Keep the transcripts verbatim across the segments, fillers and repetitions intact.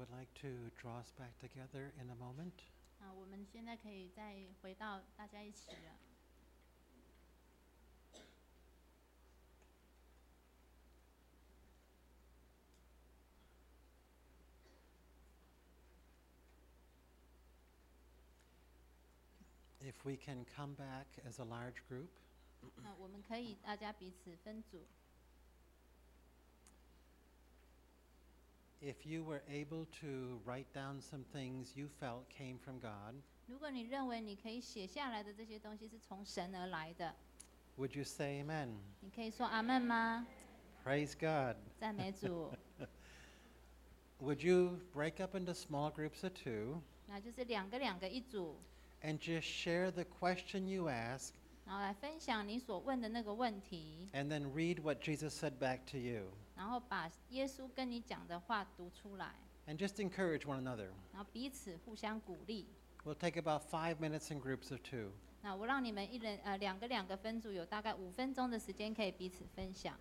would like to draw us back together in a moment. 啊，我们现在可以再回到大家一起了。 If we can come back as a large group, 那我们可以大家彼此分组。 if you were able to write down some things you felt came from God, 如果你认为你可以写下来的这些东西是从神而来的， would you say amen? 你可以说阿门吗？ Praise God. 赞美主。 Would you break up into small groups of two 那就是两个两个一组， and just share the question you ask 然后来分享你所问的那个问题， and then read what Jesus said back to you 然后把耶稣跟你讲的话读出来， and just encourage one another. 然后彼此互相鼓励。 We'll take about five minutes in groups of two. 那我让你们一人呃两个两个分组，有大概五分钟的时间可以彼此分享。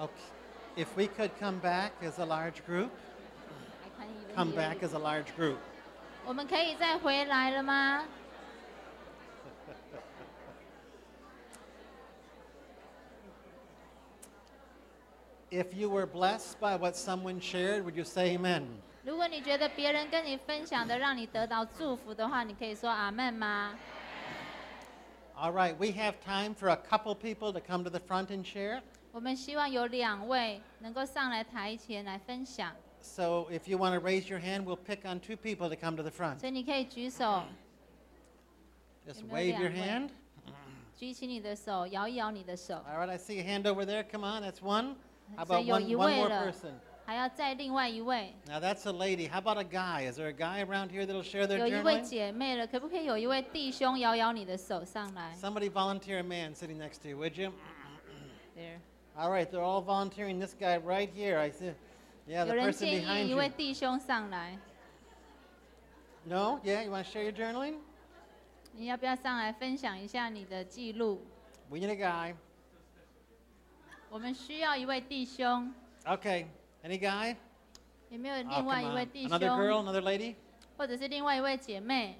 Okay. If we could come back as a large group, I can't even come hear back you. as a large group. 我们可以再回来了吗？ If you were blessed by what someone shared, would you say amen? 如果你觉得别人跟你分享的让你得到祝福的话，你可以说阿门吗？ All right, we have time for a couple people to come to the front and share. 我们希望有两位能够上来台前来分享， So if you want to raise your hand, we'll pick on two people to come to the front. 所以你可以举手， Just 有没有 wave your 两位？ hand. 举起你的手，摇一摇你的手。 All right, I see a hand over there. Come on, that's one. How 所 about 以有 one, 一 one 位 more 了， person? 还要再另外一位， Now that's a lady. How about a guy? Is there a guy around here that'll share their 有一位 journaling? 姐妹了，可不可以有一位弟兄摇摇你的手上来 Somebody volunteer a man sitting next to you, would you? ？There， All right, they're all volunteering. This guy right here, I see. Yeah, 有 the 人 person 建 behind 议一 you. 位弟兄上来， No? Yeah, you want to share your journaling? 你要不要上来分享一下你的记录？ We need a guy. 我们需要一位弟兄， Okay, any guy? 有没有 Oh, 另 come 外一位 on. 弟 Another girl, 兄， another lady? 或者是另外一位姐妹？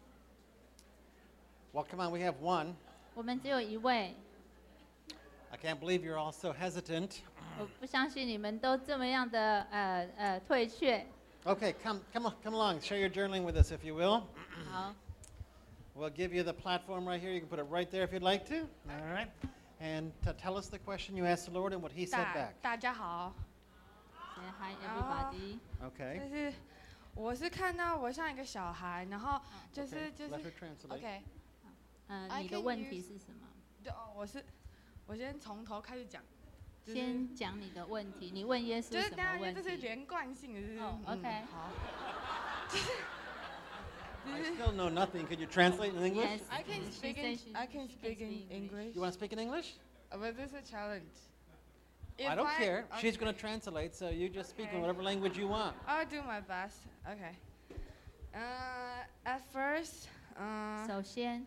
Well, come on, we have one. 我们只有一位， I can't believe you're all so hesitant. 我不相信你们都这么样的呃呃退却。 Okay, come, come, on, come along. Share your journaling with us, if you will. 好， We'll give you the platform right here. You can put it right there if you'd like to. All right. And to tell us the question you asked the Lord and what He said 大 back. 大家好， say hi everybody。 Okay. 就是我是看到我像一个小孩，然后就是 Okay, 就是 let her translate. OK， 呃， I 你的 can 问 use- 题是什么？ 就哦我是我先从头开始讲，就是先讲你的问题，你问耶稣就是什么问当然这是题？ 连贯性的，就是哦嗯 OK 好， I still know nothing. Could you translate in English? Yes. I can She speak said in she- I can she can speak in speak English, You want to speak in English? but this is a challenge. I If don't care. She's okay, going to translate, so you just speak in Okay. whatever language you want. I'll do my best. Okay. Uh, at first, uh, 首先，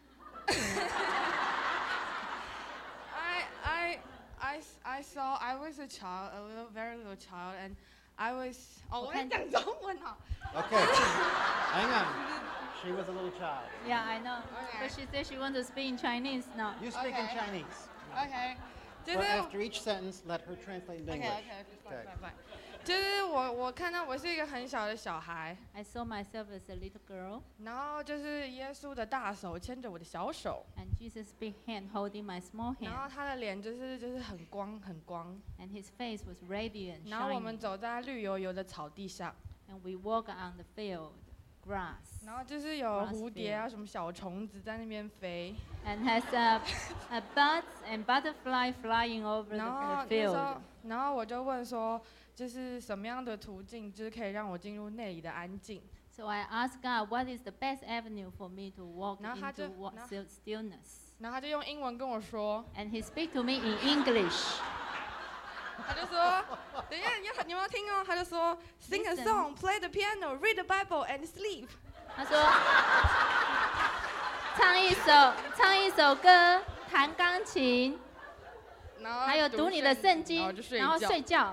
I, I, I, s- I saw I was a child, a little, very little child, and I was. 哦，我在讲中文哦。 Okay. Hang on. She was a little child. Yeah, I know. Okay. But she said she wants to speak in Chinese now. You speak in Okay. Chinese. OK，就 But 是 after each sentence, let her translate in OK English. OK OK fine fine，就是我我看到我是一个很小的小孩， I saw myself as a little girl, 然后就是耶稣的大手牵着我的小手， and Jesus' big hand holding my small 然后 hand, 他的脸就是就是很光很光， and his face was radiant, 然后我们 shining. 走在绿油油的草地上， And we walk on the field, grass, 然后就是有 Grass 蝴蝶啊什么小虫子在那边飞， and has a, a birds and butterfly flying over the, 然 the 后那时 field. 候，然后我就问说，就是什么样的途径，就是可以让我进入内里的安静？ So I asked God, what is the best avenue for me to walk 然后他就- into wa- 然后- still- stillness? 然后他就用英文跟我说， And he speak to me in English. 他就说，等一下，你要你有没有听哦？他就说，Sing a Listen. song, play the piano, read the Bible, and sleep。 他说，唱一首唱一首歌，弹钢琴， 然后还有读你的圣经然后就，睡然后觉。 睡觉。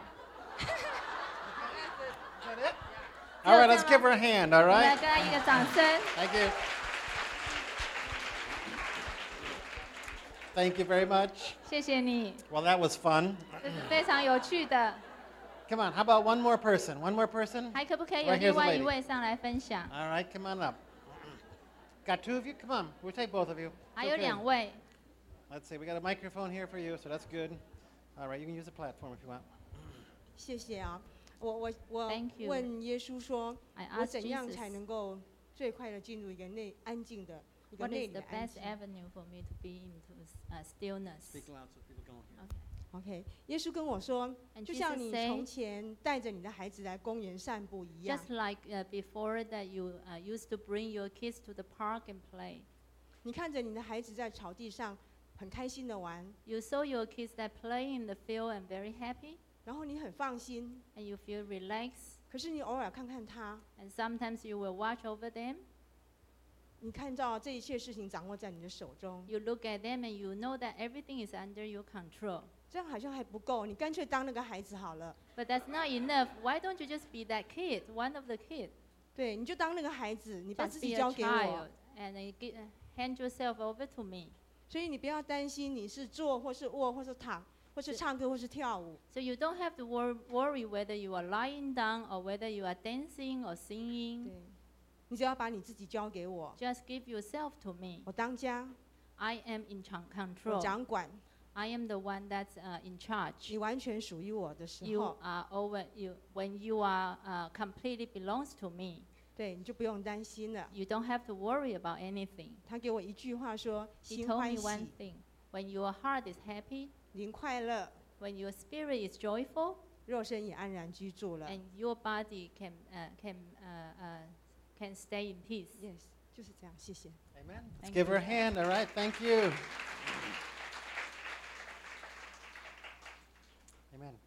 All right, let's give her a hand, all 我们来 right? 给他一个掌声。 Thank you. Thank you very much. 谢谢你， Well, that was fun. 这是非常有趣的。 Come on, how about one more person? One more person? 还可不可以有 Right, here's 另 the 外一 lady. 位上来分享？ All right, come on up. Got two of you? Come on, we'll take both of you. It's 还有 okay. 两位， Let's see, we got a microphone here for you, so that's good. All right, you can use the platform if you want. 谢谢啊，我我我 Thank you. 问耶稣说， I 我 asked 怎样才 Jesus, 能够最快的进入一个内安静的一个 what 内 is 里 the 的安 best 静 avenue for me to be into uh, stillness? Speak loud so people don't hear. Okay. ？OK，耶稣跟我说， And 就像 Jesus 你 say, 从前带着你的孩子来公园散步一样 just，like uh, before that you uh, used to bring your kids to the park and play. 你看着你的孩子在草地上很开心的玩， You saw your kids that play in the field and very happy, 然后你很放心， and you feel relaxed. 可是你偶尔看看他， And sometimes you will watch over them. 你看到这一切事情掌握在你的手中， You look at them and you know that everything is under your control. 这样好像还不够，你干脆当那个孩子好了。 But that's not enough. Why don't you just be that kid, one of the kids? 对，你就当那个孩子，你把 Just 自 be 己 a 交给我 child。and you gi- hand yourself over to me. 所以你不要担心你是坐或是卧或是躺，或是是唱歌或是跳舞。 So you don't have to wor- worry whether you are lying down or whether you are dancing or singing. 对，你只要把你自己交给我， Just give yourself to me. 我当家， I am in char- 我 control. 掌管， I am the one that's uh, in charge. 你完全属于我的时 You 候， are over you when you are uh, completely belongs to me. 对，你就不用担心了。 You don't have to worry about anything. 他给我一句话说： He 心 told 欢 me one 喜， thing. When your heart is happy, 灵快乐， when your spirit is joyful, 肉身也安然居住了。 and your body can uh, can uh, uh, can stay in peace. Yes，就是这样，谢谢。 Amen. Let's Thank give her you. a hand, all right? Thank you. Amen.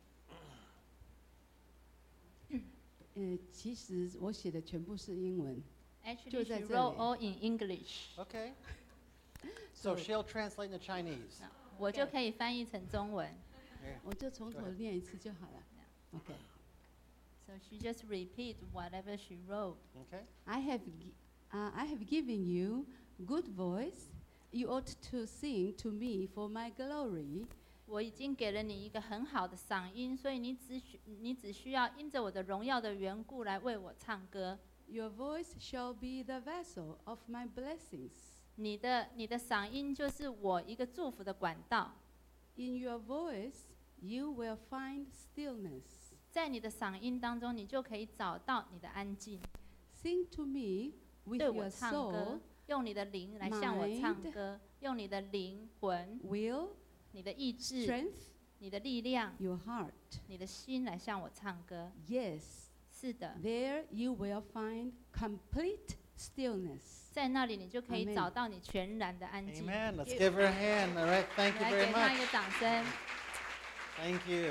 呃，其实我写的全部是英文。 Actually, 就 she 在这 wrote 里。 all in English. Okay. So she'll translate into Chinese. 我就可以翻译成中文。 Here. 我就从头 Go ahead. 念一次就好了。OK。 So she just repeat whatever she wrote. Okay. I have, gi- uh, I have given you good voice. You ought to sing to me for my glory. 我已经给了你一个很好的嗓音，所以你只需你只需要因着我的荣耀的缘故来为我唱歌。 Your voice shall be the vessel of my blessings. 你的你的嗓音就是我一个祝福的管道， In your voice, you will find stillness. 在你的嗓音当中，你就可以找到你的安静。 Sing to me with 对我 your 唱歌 soul,， 用你的灵来向我唱 mind 歌，用你的灵魂、 will, 你的意志、 strength, 你的力量、 your heart. 你的心来向我唱歌。 Yes, 是的， there you will find complete stillness. 在那里你就可以 Amen. 找到你全然的安静。 Amen. Let's give her a hand, all right? Thank you 来 very 给他 much. 一个掌声。 Thank you.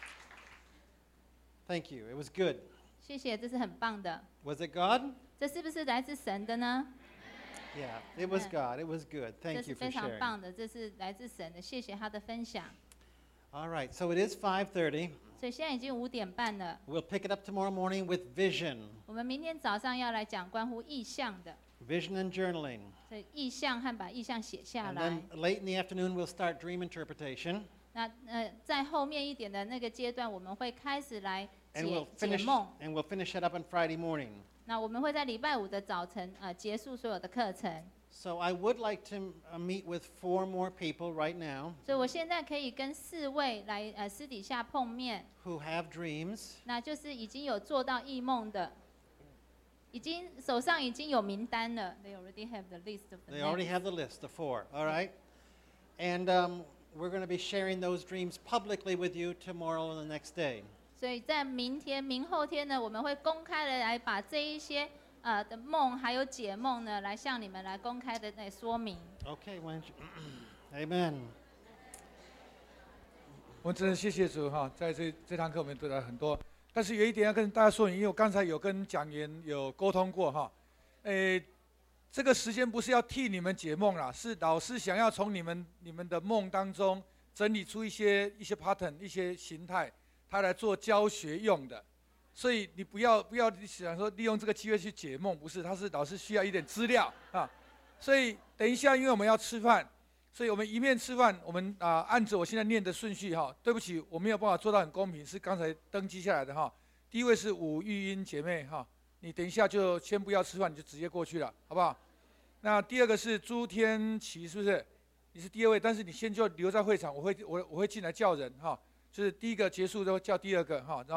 Thank you. It was good. 谢谢，这是很棒的。 Was it God? 这是不是来自神的呢？ Yeah, it was Amen. God. It was good. 这 Thank 是 you for 非常 sharing. 棒的，这是来自神的。谢谢他的分享。 All right, so it is five thirty. 所以现在已经五点半了， We'll pick it up tomorrow morning with vision, 我们明天早上要来讲关乎意象的， vision and journaling. 所以意象和把意象写下 And 来 then。late in the afternoon, we'll start dream interpretation. 那呃，在后面一点的那个阶段，我们会开始来 And 解 we'll 解 finish, 梦。 and we'll finish it up on Friday morning. 那我们会在礼拜五的早晨呃结束所有的课程。 So I would like to uh, meet with four more people right now 所以我现在可以跟四位来呃私底下碰面， who have dreams. 那就是已经有做到异梦的，已经手上已经有名单了。They already have the list of the They already names. have the list, the four, all right? And um, we're going to be sharing those dreams publicly with you tomorrow and the next day. 所以在明天、明后天呢，我们会公开的来把这一些呃的梦还有解梦呢，来向你们来公开的来说明。 Okay, why don't you? Amen. 我们真的谢谢主哈，在这这堂课我们得到很多，但是有一点要跟大家说，因为我刚才有跟讲员有沟通过哈，诶，这个时间不是要替你们解梦啦，是老师想要从你们你们的梦当中整理出一些一些 pattern 一些形态，他来做教学用的，所以你不要不要想说利用这个机会去解梦，不是，他是老师需要一点资料啊，所以等一下因为我们要吃饭。所以我们一面吃饭，我们啊、呃、按着我现在念的顺序哈，对不起，我没有办法做到很公平，是刚才登记下来的哈。第一位是吴玉英姐妹哈，你等一下就先不要吃饭，你就直接过去了，好不好？那第二个是朱天琪，是不是？你是第二位，但是你先就留在会场，我会我我会进来叫人哈，就是第一个结束之后叫第二个哈，然后。